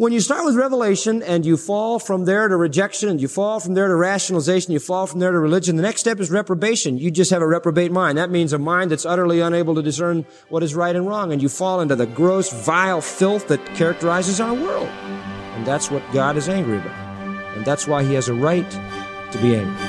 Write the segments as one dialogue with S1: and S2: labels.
S1: When you start with revelation and you fall from there to rejection and you fall from there to rationalization, you fall from there to religion, the next step is reprobation. You just have a reprobate mind. That means a mind that's utterly unable to discern what is right and wrong, and you fall into the gross, vile filth that characterizes our world. And that's what God is angry about. And that's why He has a right to be angry.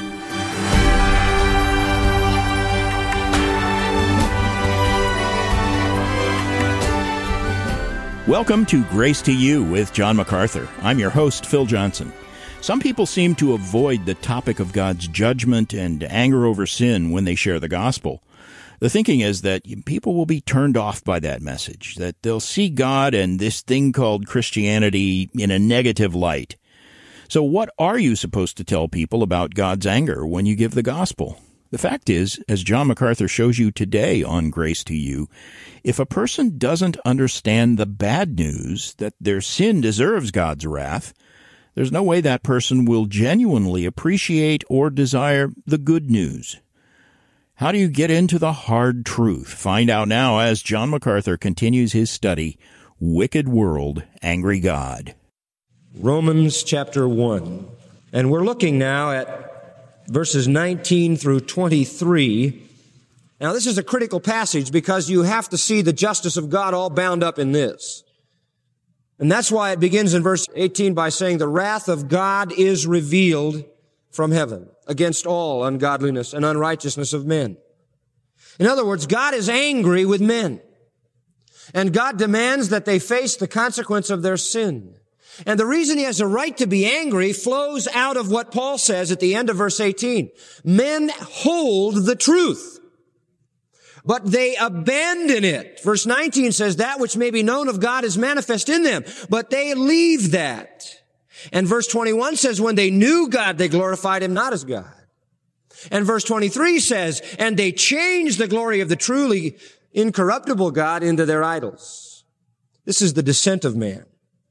S2: Welcome to Grace to You with John MacArthur. I'm your host, Phil Johnson. Some people seem to avoid the topic of God's judgment and anger over sin when they share the gospel. The thinking is that people will be turned off by that message, that they'll see God and this thing called Christianity in a negative light. So what are you supposed to tell people about God's anger when you give the gospel? The fact is, as John MacArthur shows you today on Grace to You, if a person doesn't understand the bad news, that their sin deserves God's wrath, there's no way that person will genuinely appreciate or desire the good news. How do you get into the hard truth? Find out now as John MacArthur continues his study, Wicked World, Angry God.
S1: Romans chapter 1. And we're looking now at verses 19 through 23. Now, this is a critical passage because you have to see the justice of God all bound up in this. And that's why it begins in verse 18 by saying, the wrath of God is revealed from heaven against all ungodliness and unrighteousness of men. In other words, God is angry with men. And God demands that they face the consequence of their sin. And the reason He has a right to be angry flows out of what Paul says at the end of verse 18. Men hold the truth, but they abandon it. Verse 19 says, that which may be known of God is manifest in them, but they leave that. And verse 21 says, when they knew God, they glorified Him not as God. And verse 23 says, and they changed the glory of the truly incorruptible God into their idols. This is the descent of man.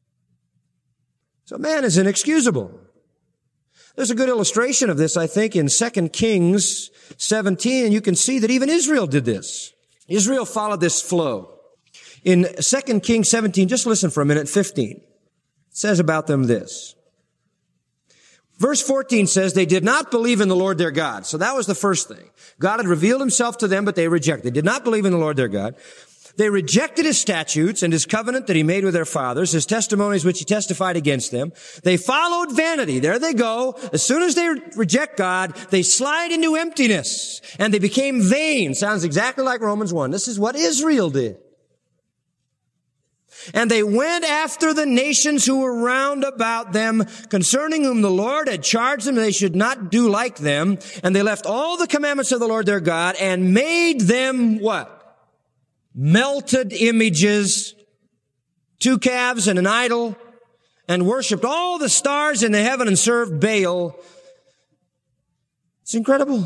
S1: So man is inexcusable. There's a good illustration of this, I think, in 2 Kings 17, and you can see that even Israel did this. Israel followed this flow. In 2 Kings 17, just listen for a minute, 15. It says about them this. Verse 14 says, they did not believe in the Lord their God. So that was the first thing. God had revealed Himself to them, but they rejected. They did not believe in the Lord their God. They rejected His statutes and His covenant that He made with their fathers, His testimonies which He testified against them. They followed vanity. There they go. As soon as they reject God, they slide into emptiness and they became vain. Sounds exactly like Romans 1. This is what Israel did. And they went after the nations who were round about them, concerning whom the Lord had charged them they should not do like them. And they left all the commandments of the Lord their God and made them what? Melted images, 2 calves and an idol, and worshipped all the stars in the heaven and served Baal. It's incredible.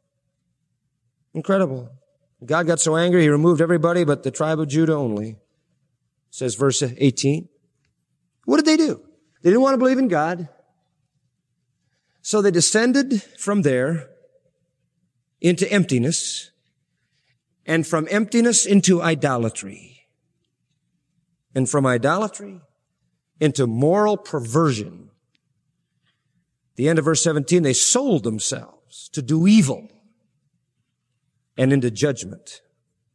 S1: Incredible. God got so angry, He removed everybody but the tribe of Judah only. Says verse 18. What did they do? They didn't want to believe in God. So they descended from there into emptiness, and from emptiness into idolatry, and from idolatry into moral perversion. At the end of verse 17, they sold themselves to do evil and into judgment.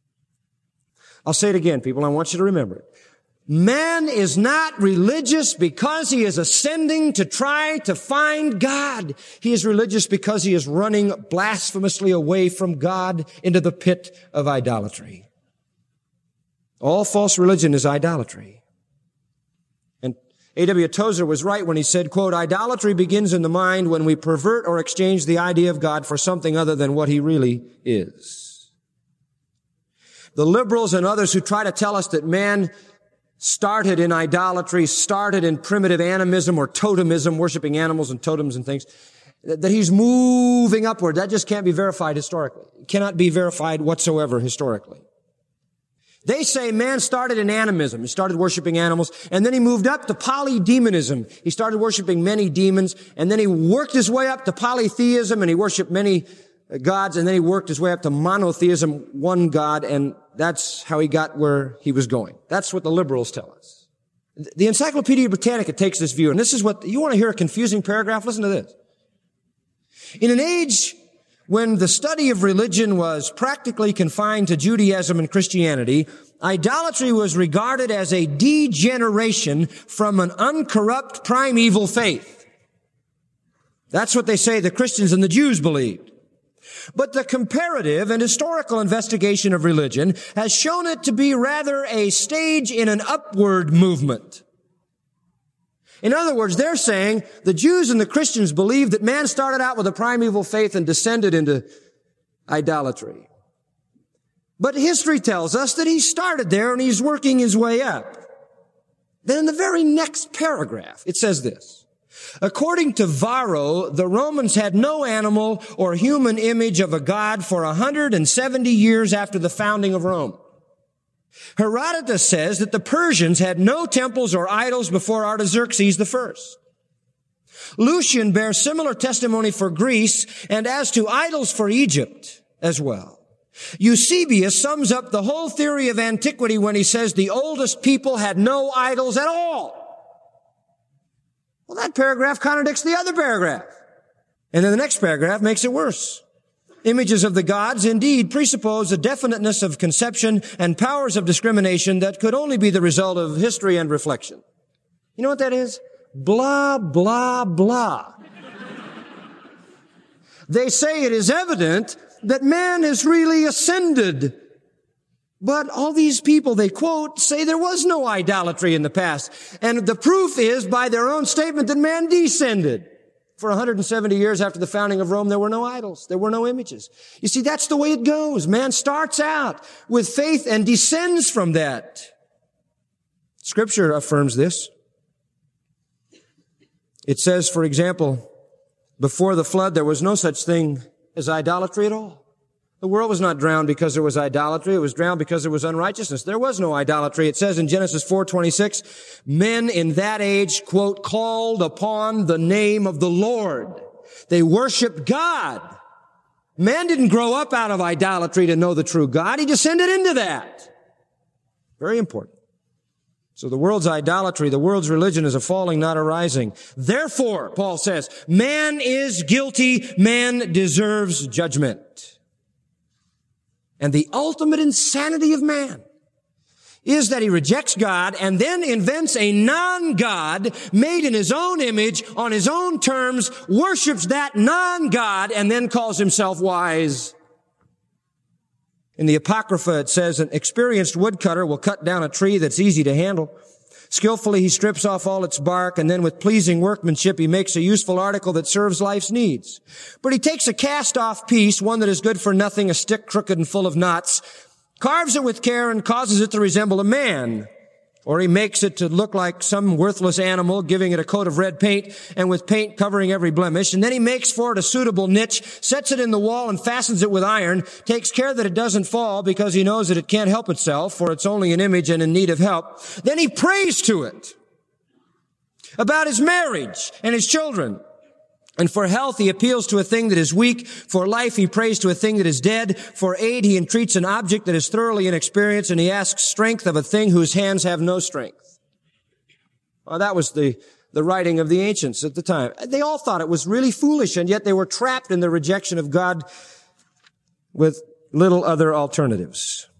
S1: I'll say it again, people. I want you to remember it. Man is not religious because he is ascending to try to find God. He is religious because he is running blasphemously away from God into the pit of idolatry. All false religion is idolatry. And A.W. Tozer was right when he said, quote, idolatry begins in the mind when we pervert or exchange the idea of God for something other than what He really is. The liberals and others who try to tell us that man started in idolatry, started in primitive animism or totemism, worshiping animals and totems and things, that he's moving upward. That just can't be verified historically. It cannot be verified whatsoever historically. They say man started in animism. He started worshiping animals, and then he moved up to polydemonism. He started worshiping many demons, and then he worked his way up to polytheism, and he worshiped many gods, and then he worked his way up to monotheism, one God, and that's how he got where he was going. That's what the liberals tell us. The Encyclopedia Britannica takes this view, and this is what, you want to hear a confusing paragraph? Listen to this. In an age when the study of religion was practically confined to Judaism and Christianity, idolatry was regarded as a degeneration from an uncorrupt primeval faith. That's what they say the Christians and the Jews believed. But the comparative and historical investigation of religion has shown it to be rather a stage in an upward movement. In other words, they're saying the Jews and the Christians believed that man started out with a primeval faith and descended into idolatry. But history tells us that he started there and he's working his way up. Then in the very next paragraph, it says this. According to Varro, the Romans had no animal or human image of a god for 170 years after the founding of Rome. Herodotus says that the Persians had no temples or idols before Artaxerxes I. Lucian bears similar testimony for Greece and as to idols for Egypt as well. Eusebius sums up the whole theory of antiquity when he says the oldest people had no idols at all. Well, that paragraph contradicts the other paragraph. And then the next paragraph makes it worse. Images of the gods indeed presuppose a definiteness of conception and powers of discrimination that could only be the result of history and reflection. You know what that is? Blah, blah, blah. They say it is evident that man has really ascended. But all these people they quote say there was no idolatry in the past. And the proof is by their own statement that man descended. For 170 years after the founding of Rome, there were no idols. There were no images. You see, that's the way it goes. Man starts out with faith and descends from that. Scripture affirms this. It says, for example, before the flood, there was no such thing as idolatry at all. The world was not drowned because there was idolatry. It was drowned because there was unrighteousness. There was no idolatry. It says in Genesis 4:26, men in that age, quote, called upon the name of the Lord. They worshiped God. Man didn't grow up out of idolatry to know the true God. He descended into that. Very important. So the world's idolatry, the world's religion is a falling, not a rising. Therefore, Paul says, man is guilty. Man deserves judgment. And the ultimate insanity of man is that he rejects God and then invents a non-God made in his own image, on his own terms, worships that non-God, and then calls himself wise. In the Apocrypha, it says an experienced woodcutter will cut down a tree that's easy to handle. Skillfully, he strips off all its bark, and then with pleasing workmanship, he makes a useful article that serves life's needs. But he takes a cast-off piece, one that is good for nothing, a stick crooked and full of knots, carves it with care and causes it to resemble a man. Or he makes it to look like some worthless animal, giving it a coat of red paint, and with paint covering every blemish. And then he makes for it a suitable niche, sets it in the wall and fastens it with iron, takes care that it doesn't fall because he knows that it can't help itself, for it's only an image and in need of help. Then he prays to it about his marriage and his children. And for health, he appeals to a thing that is weak. For life, he prays to a thing that is dead. For aid, he entreats an object that is thoroughly inexperienced, and he asks strength of a thing whose hands have no strength. Well, that was the writing of the ancients at the time. They all thought it was really foolish, and yet they were trapped in the rejection of God with little other alternatives.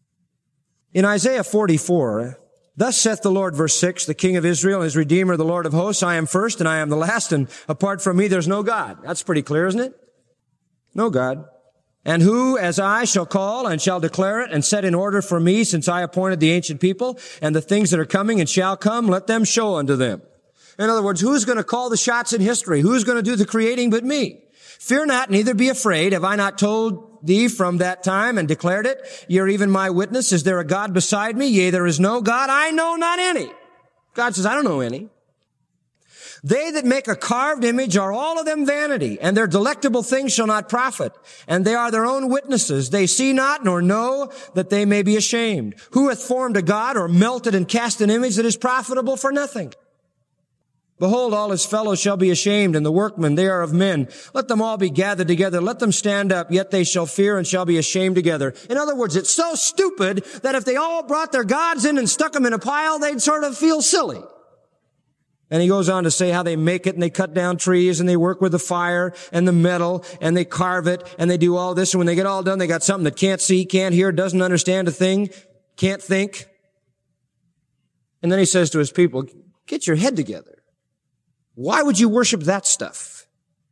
S1: In Isaiah 44, thus saith the Lord, verse 6, the King of Israel, his Redeemer, the Lord of hosts, I am first and I am the last, and apart from me there's no God. That's pretty clear, isn't it? No God. And who, as I, shall call and shall declare it and set in order for me, since I appointed the ancient people, and the things that are coming and shall come, let them show unto them. In other words, who's going to call the shots in history? Who's going to do the creating but me? Fear not, neither be afraid. Have I not told thee from that time and declared it? Ye are even my witness. Is there a God beside me? Yea, there is no God. I know not any. God says, I don't know any. They that make a carved image are all of them vanity, and their delectable things shall not profit. And they are their own witnesses. They see not nor know that they may be ashamed. Who hath formed a God or melted and cast an image that is profitable for nothing? Behold, all his fellows shall be ashamed, and the workmen, they are of men. Let them all be gathered together. Let them stand up, yet they shall fear and shall be ashamed together. In other words, it's so stupid that if they all brought their gods in and stuck them in a pile, they'd sort of feel silly. And he goes on to say how they make it, and they cut down trees, and they work with the fire and the metal, and they carve it, and they do all this. And when they get all done, they got something that can't see, can't hear, doesn't understand a thing, can't think. And then he says to his people, get your head together. Why would you worship that stuff?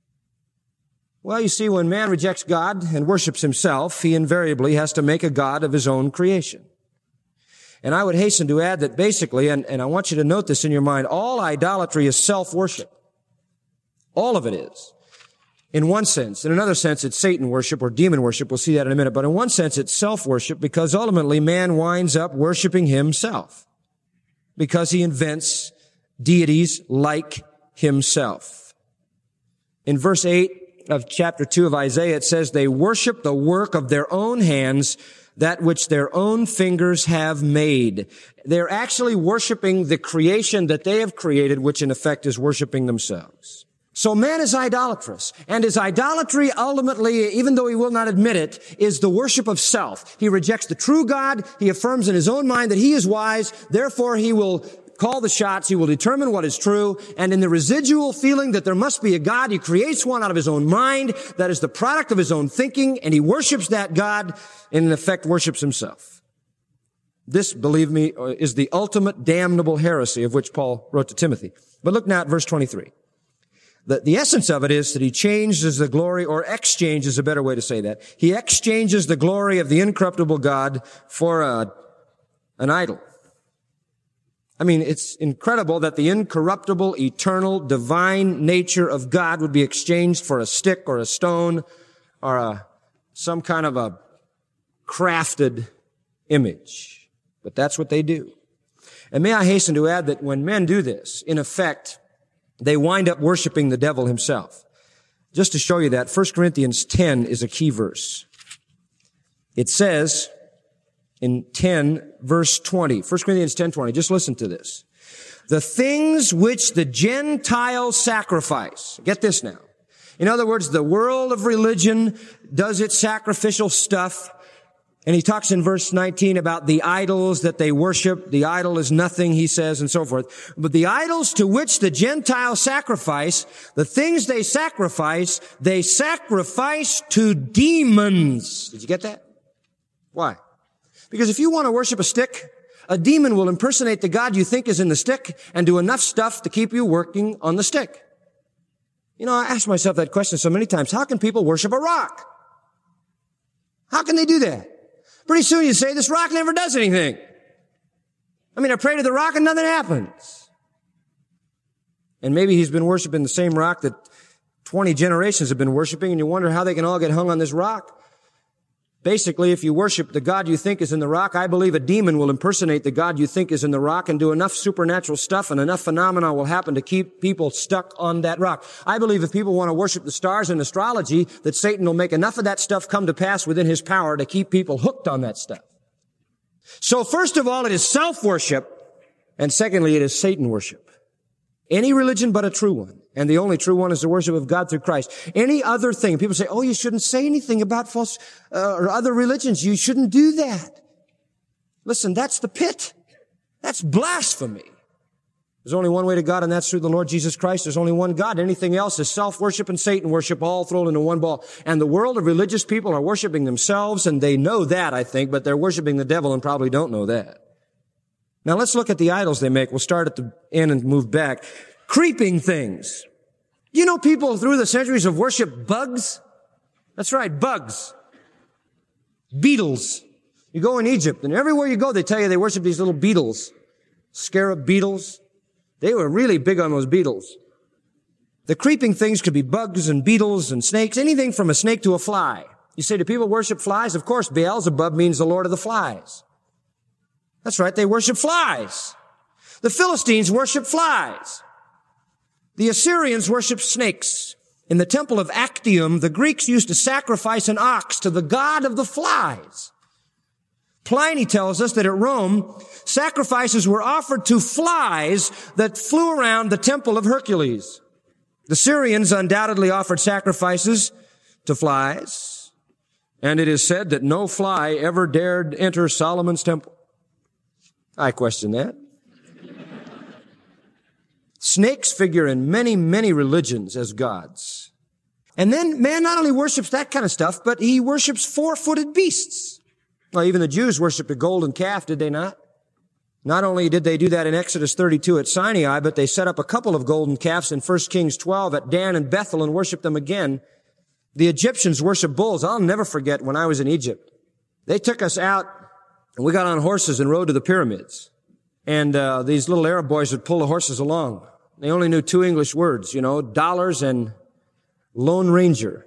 S1: Well, you see, when man rejects God and worships himself, he invariably has to make a god of his own creation. And I would hasten to add that basically, and I want you to note this in your mind, all idolatry is self-worship. All of it is. In one sense. In another sense, it's Satan worship or demon worship. We'll see that in a minute. But in one sense, it's self-worship because ultimately man winds up worshiping himself because he invents deities like himself. In verse 8 of chapter 2 of Isaiah, it says, they worship the work of their own hands, that which their own fingers have made. They're actually worshiping the creation that they have created, which in effect is worshiping themselves. So man is idolatrous, and his idolatry ultimately, even though he will not admit it, is the worship of self. He rejects the true God. He affirms in his own mind that he is wise. Therefore, he will call the shots. He will determine what is true. And in the residual feeling that there must be a God, he creates one out of his own mind that is the product of his own thinking, and he worships that God and in effect worships himself. This, believe me, is the ultimate damnable heresy of which Paul wrote to Timothy. But look now at verse 23. The essence of it is that he changes the glory, or exchange is a better way to say that. He exchanges the glory of the incorruptible God for an idol. I mean, it's incredible that the incorruptible, eternal, divine nature of God would be exchanged for a stick or a stone or some kind of a crafted image. But that's what they do. And may I hasten to add that when men do this, in effect, they wind up worshiping the devil himself. Just to show you that, 1 Corinthians 10 is a key verse. It says in 10, verse 20, 1 Corinthians 10:20, just listen to this. The things which the Gentiles sacrifice. Get this now. In other words, the world of religion does its sacrificial stuff. And he talks in verse 19 about the idols that they worship. The idol is nothing, he says, and so forth. But the idols to which the Gentiles sacrifice, the things they sacrifice to demons. Did you get that? Why? Because if you want to worship a stick, a demon will impersonate the God you think is in the stick and do enough stuff to keep you working on the stick. You know, I ask myself that question so many times. How can people worship a rock? How can they do that? Pretty soon you say, this rock never does anything. I mean, I pray to the rock and nothing happens. And maybe he's been worshiping the same rock that 20 generations have been worshiping, and you wonder how they can all get hung on this rock. Basically, if you worship the God you think is in the rock, I believe a demon will impersonate the God you think is in the rock and do enough supernatural stuff, and enough phenomena will happen to keep people stuck on that rock. I believe if people want to worship the stars and astrology, that Satan will make enough of that stuff come to pass within his power to keep people hooked on that stuff. So first of all, it is self-worship, and secondly, it is Satan worship. Any religion but a true one. And the only true one is the worship of God through Christ. Any other thing, people say, oh, you shouldn't say anything about false or other religions. You shouldn't do that. Listen, that's the pit. That's blasphemy. There's only one way to God, and that's through the Lord Jesus Christ. There's only one God. Anything else is self-worship and Satan worship, all thrown into one ball. And the world of religious people are worshiping themselves, and they know that, I think, but they're worshiping the devil and probably don't know that. Now let's look at the idols they make. We'll start at the end and move back. Creeping things. You know, people through the centuries have worshipped bugs? That's right, bugs. Beetles. You go in Egypt, and everywhere you go, they tell you they worship these little beetles. Scarab beetles. They were really big on those beetles. The creeping things could be bugs and beetles and snakes, anything from a snake to a fly. You say, do people worship flies? Of course, Beelzebub means the Lord of the flies. That's right, they worship flies. The Philistines worship flies. The Assyrians worship snakes. In the temple of Actium, the Greeks used to sacrifice an ox to the god of the flies. Pliny tells us that at Rome, sacrifices were offered to flies that flew around the temple of Hercules. The Syrians undoubtedly offered sacrifices to flies, and it is said that no fly ever dared enter Solomon's temple. I question that. Snakes figure in many, many religions as gods. And then man not only worships that kind of stuff, but he worships four-footed beasts. Well, even the Jews worshipped a golden calf, did they not? Not only did they do that in Exodus 32 at Sinai, but they set up a couple of golden calves in 1 Kings 12 at Dan and Bethel and worshiped them again. The Egyptians worshiped bulls. I'll never forget when I was in Egypt. They took us out and we got on horses and rode to the pyramids. And these little Arab boys would pull the horses along. They only knew two English words, dollars and Lone Ranger.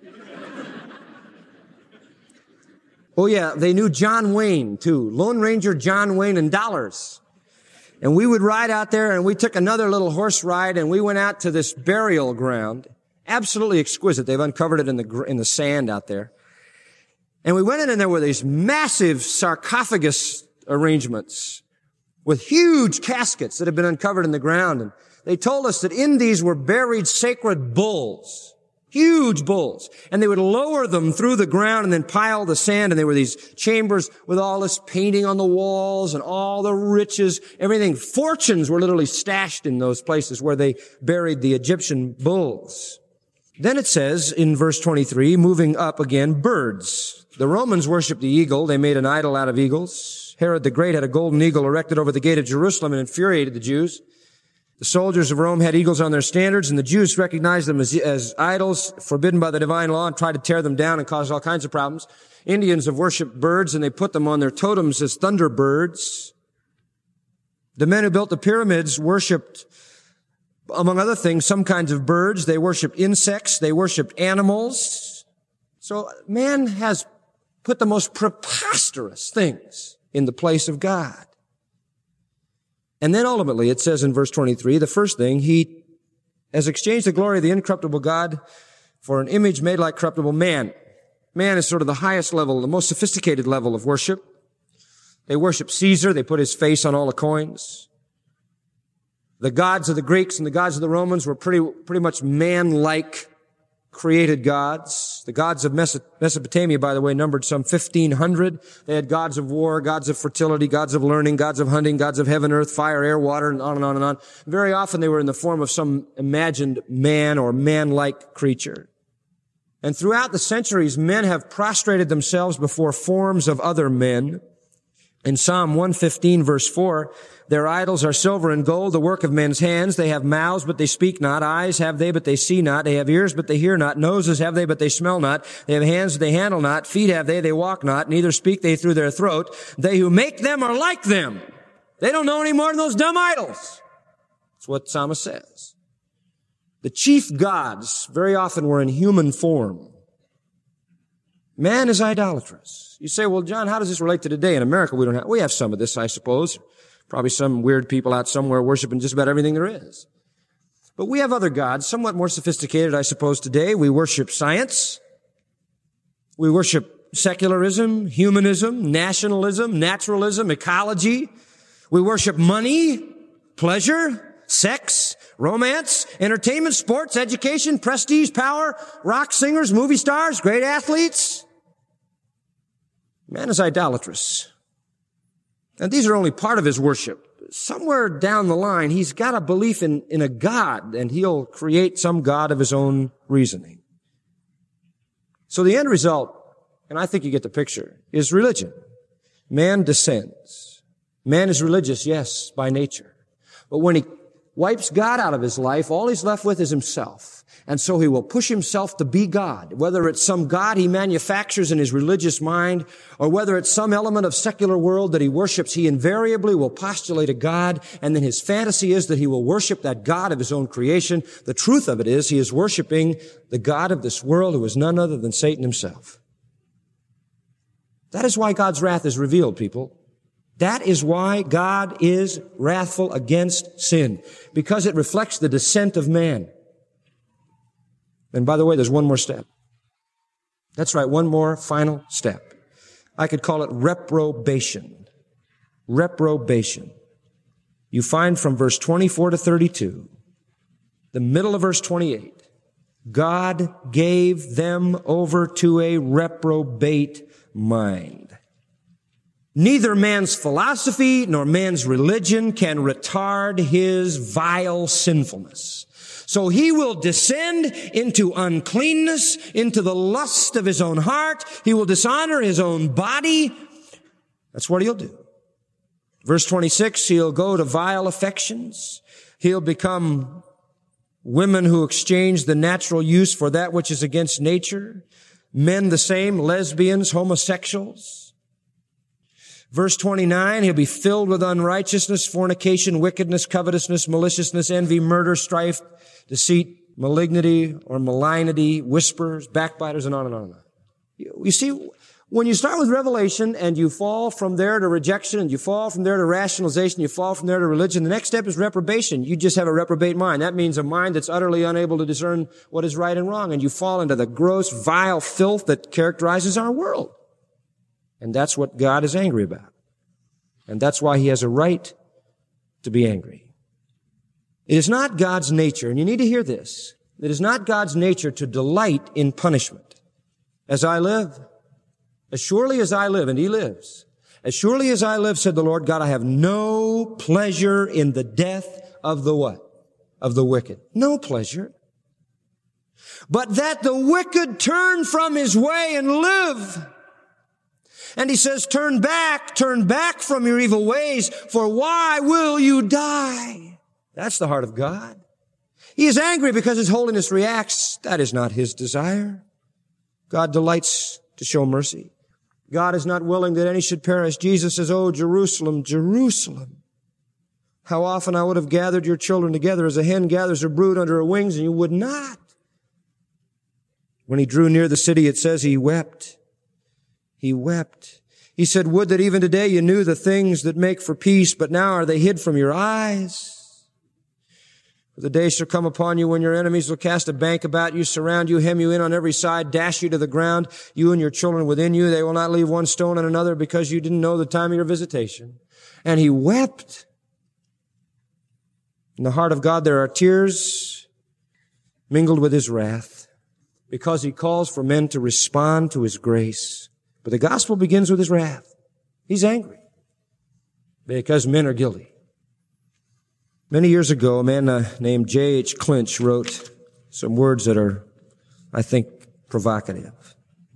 S1: Oh yeah, they knew John Wayne too. Lone Ranger, John Wayne, and dollars. And we would ride out there and we took another little horse ride and we went out to this burial ground. Absolutely exquisite. They've uncovered it in the sand out there. And we went in and there were these massive sarcophagus arrangements with huge caskets that had been uncovered in the ground. And they told us that in these were buried sacred bulls. Huge bulls. And they would lower them through the ground and then pile the sand. And there were these chambers with all this painting on the walls and all the riches, everything. Fortunes were literally stashed in those places where they buried the Egyptian bulls. Then it says in verse 23, moving up again, birds. The Romans worshipped the eagle. They made an idol out of eagles. Herod the Great had a golden eagle erected over the gate of Jerusalem and infuriated the Jews. The soldiers of Rome had eagles on their standards, and the Jews recognized them as idols forbidden by the divine law and tried to tear them down and cause all kinds of problems. Indians have worshipped birds, and they put them on their totems as thunderbirds. The men who built the pyramids worshipped, among other things, some kinds of birds. They worshipped insects. They worshipped animals. So man has put the most preposterous things in the place of God. And then ultimately, it says in verse 23, the first thing, he has exchanged the glory of the incorruptible God for an image made like corruptible man. Man is sort of the highest level, the most sophisticated level of worship. They worship Caesar. They put his face on all the coins. The gods of the Greeks and the gods of the Romans were pretty much man-like created gods. The gods of Mesopotamia, by the way, numbered some 1,500. They had gods of war, gods of fertility, gods of learning, gods of hunting, gods of heaven, earth, fire, air, water, and on and on and on. Very often they were in the form of some imagined man or man-like creature. And throughout the centuries, men have prostrated themselves before forms of other men. In Psalm 115, verse 4, their idols are silver and gold, the work of men's hands. They have mouths, but they speak not. Eyes have they, but they see not. They have ears, but they hear not. Noses have they, but they smell not. They have hands, but they handle not. Feet have they walk not. Neither speak they through their throat. They who make them are like them. They don't know any more than those dumb idols. That's what the psalmist says. The chief gods very often were in human form. Man is idolatrous. You say, well, John, how does this relate to today? In America, we have some of this, I suppose. Probably some weird people out somewhere worshiping just about everything there is. But we have other gods, somewhat more sophisticated, I suppose, today. We worship science. We worship secularism, humanism, nationalism, naturalism, ecology. We worship money, pleasure, sex, romance, entertainment, sports, education, prestige, power, rock singers, movie stars, great athletes. Man is idolatrous. And these are only part of his worship. Somewhere down the line, he's got a belief in a God, and he'll create some God of his own reasoning. So the end result, and I think you get the picture, is religion. Man descends. Man is religious, yes, by nature. But when he wipes God out of his life, all he's left with is himself. And so he will push himself to be God, whether it's some God he manufactures in his religious mind, or whether it's some element of secular world that he worships. He invariably will postulate a God, and then his fantasy is that he will worship that God of his own creation. The truth of it is he is worshiping the God of this world, who is none other than Satan himself. That is why God's wrath is revealed, people. That is why God is wrathful against sin, because it reflects the descent of man. And by the way, there's one more step. That's right, one more final step. I could call it reprobation. Reprobation. You find from verse 24 to 32, the middle of verse 28, God gave them over to a reprobate mind. Neither man's philosophy nor man's religion can retard his vile sinfulness. So he will descend into uncleanness, into the lust of his own heart. He will dishonor his own body. That's what he'll do. Verse 26, he'll go to vile affections. He'll become women who exchange the natural use for that which is against nature. Men the same, lesbians, homosexuals. Verse 29, he'll be filled with unrighteousness, fornication, wickedness, covetousness, maliciousness, envy, murder, strife, deceit, malignity or malignity, whispers, backbiters, and on and on and on. You see, when you start with Revelation and you fall from there to rejection and you fall from there to rationalization, you fall from there to religion, the next step is reprobation. You just have a reprobate mind. That means a mind that's utterly unable to discern what is right and wrong, and you fall into the gross, vile filth that characterizes our world. And that's what God is angry about. And that's why he has a right to be angry. It is not God's nature, and you need to hear this, it is not God's nature to delight in punishment. As I live, as surely as I live, and he lives, as surely as I live, said the Lord God, I have no pleasure in the death of the what? Of the wicked. No pleasure. But that the wicked turn from his way and live. And he says, turn back from your evil ways, for why will you die? That's the heart of God. He is angry because his holiness reacts. That is not his desire. God delights to show mercy. God is not willing that any should perish. Jesus says, oh, Jerusalem, Jerusalem, how often I would have gathered your children together as a hen gathers her brood under her wings, and you would not. When he drew near the city, it says he wept. He wept. He said, would that even today you knew the things that make for peace, but now are they hid from your eyes. For the day shall come upon you when your enemies will cast a bank about you, surround you, hem you in on every side, dash you to the ground, you and your children within you. They will not leave one stone on another because you didn't know the time of your visitation. And he wept. In the heart of God there are tears mingled with his wrath, because he calls for men to respond to his grace. But the gospel begins with his wrath. He's angry because men are guilty. Many years ago, a man named J.H. Clinch wrote some words that are, I think, provocative.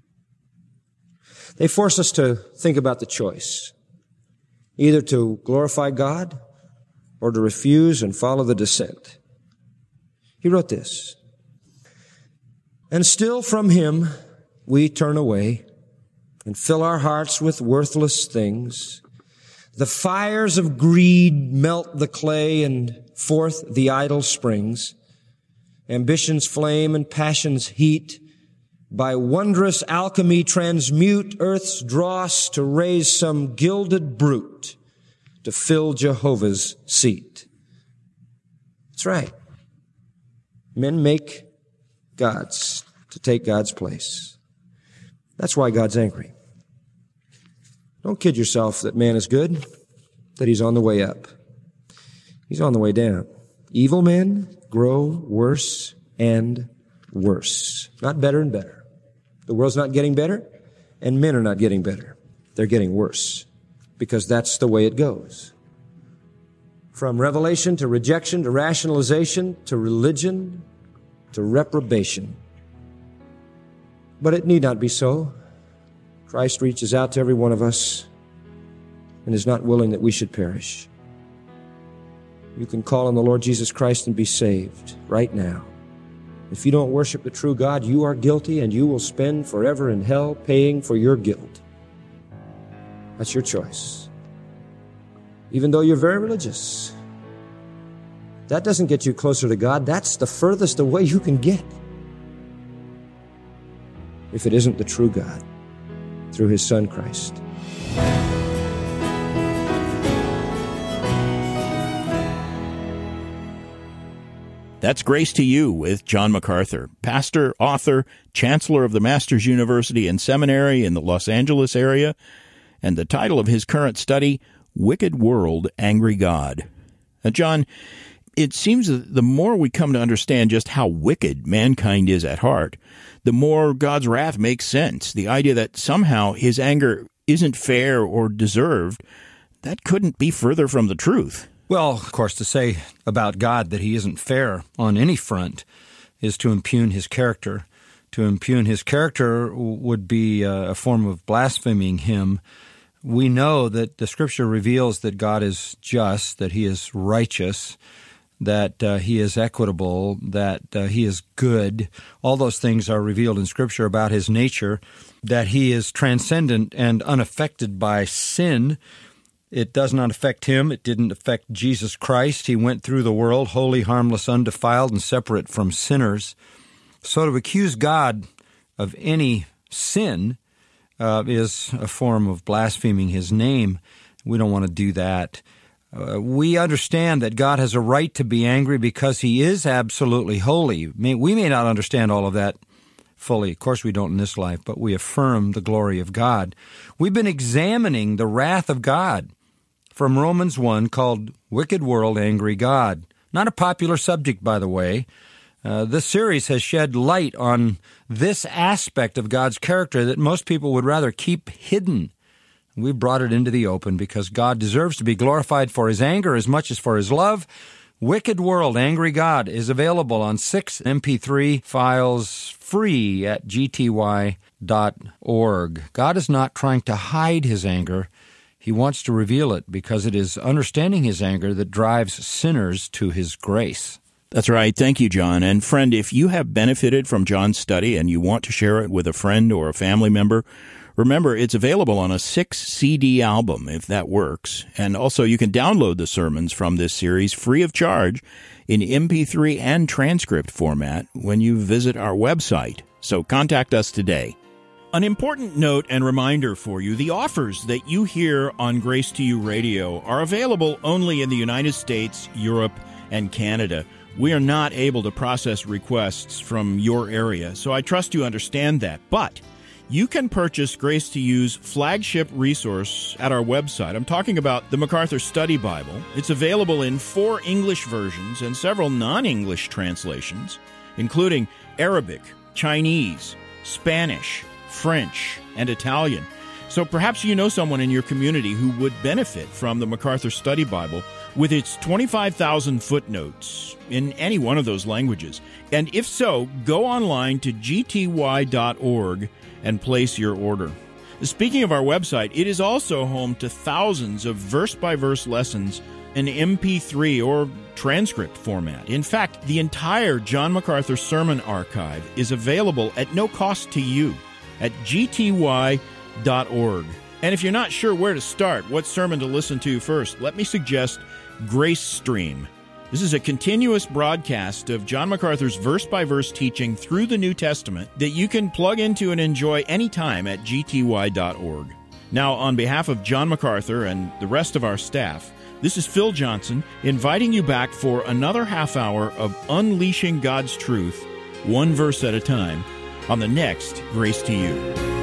S1: They force us to think about the choice, either to glorify God or to refuse and follow the descent. He wrote this, and still from him we turn away and fill our hearts with worthless things. The fires of greed melt the clay, and forth the idol springs. Ambition's flame and passion's heat by wondrous alchemy transmute earth's dross to raise some gilded brute to fill Jehovah's seat. That's right. Men make gods to take God's place. That's why God's angry. Don't kid yourself that man is good, that he's on the way up. He's on the way down. Evil men grow worse and worse, not better and better. The world's not getting better, and men are not getting better. They're getting worse, because that's the way it goes. From revelation to rejection to rationalization to religion to reprobation. But it need not be so. Christ reaches out to every one of us and is not willing that we should perish. You can call on the Lord Jesus Christ and be saved right now. If you don't worship the true God, you are guilty, and you will spend forever in hell paying for your guilt. That's your choice. Even though you're very religious, that doesn't get you closer to God. That's the furthest away you can get, if it isn't the true God through his Son Christ.
S2: That's Grace to You with John MacArthur, pastor, author, chancellor of the Masters University and Seminary in the Los Angeles area, and the title of his current study, Wicked World, Angry God. John, it seems that the more we come to understand just how wicked mankind is at heart, the more God's wrath makes sense. The idea that somehow his anger isn't fair or deserved, that couldn't be further from the truth.
S3: Well, of course, to say about God that he isn't fair on any front is to impugn his character. To impugn his character would be a form of blaspheming him. We know that the Scripture reveals that God is just, that he is righteous, that he is equitable, that he is good. All those things are revealed in Scripture about his nature, that he is transcendent and unaffected by sin. It does not affect him. It didn't affect Jesus Christ. He went through the world holy, harmless, undefiled, and separate from sinners. So to accuse God of any sin is a form of blaspheming his name. We don't want to do that. We understand that God has a right to be angry because he is absolutely holy. We may not understand all of that fully. Of course, we don't in this life, but we affirm the glory of God. We've been examining the wrath of God from Romans 1 called Wicked World, Angry God. Not a popular subject, by the way. This series has shed light on this aspect of God's character that most people would rather keep hidden. We've brought it into the open because God deserves to be glorified for his anger as much as for his love. Wicked World, Angry God is available on 6 MP3 files free at gty.org. God is not trying to hide his anger. He wants to reveal it because it is understanding his anger that drives sinners to his grace.
S2: That's right. Thank you, John. And friend, if you have benefited from John's study and you want to share it with a friend or a family member, remember, it's available on a 6-CD album, if that works. And also, you can download the sermons from this series free of charge in MP3 and transcript format when you visit our website. So contact us today. An important note and reminder for you, the offers that you hear on Grace to You Radio are available only in the United States, Europe, and Canada. We are not able to process requests from your area, so I trust you understand that. But you can purchase Grace to You's flagship resource at our website. I'm talking about the MacArthur Study Bible. It's available in 4 English versions and several non-English translations, including Arabic, Chinese, Spanish, French, and Italian. So perhaps you know someone in your community who would benefit from the MacArthur Study Bible with its 25,000 footnotes in any one of those languages. And if so, go online to gty.org and place your order. Speaking of our website, it is also home to thousands of verse-by-verse lessons in MP3 or transcript format. In fact, the entire John MacArthur Sermon Archive is available at no cost to you at gty.org. And if you're not sure where to start, what sermon to listen to first, let me suggest Grace Stream. This is a continuous broadcast of John MacArthur's verse-by-verse teaching through the New Testament that you can plug into and enjoy anytime at gty.org. Now, on behalf of John MacArthur and the rest of our staff, this is Phil Johnson inviting you back for another half hour of unleashing God's truth, one verse at a time, on the next Grace to You.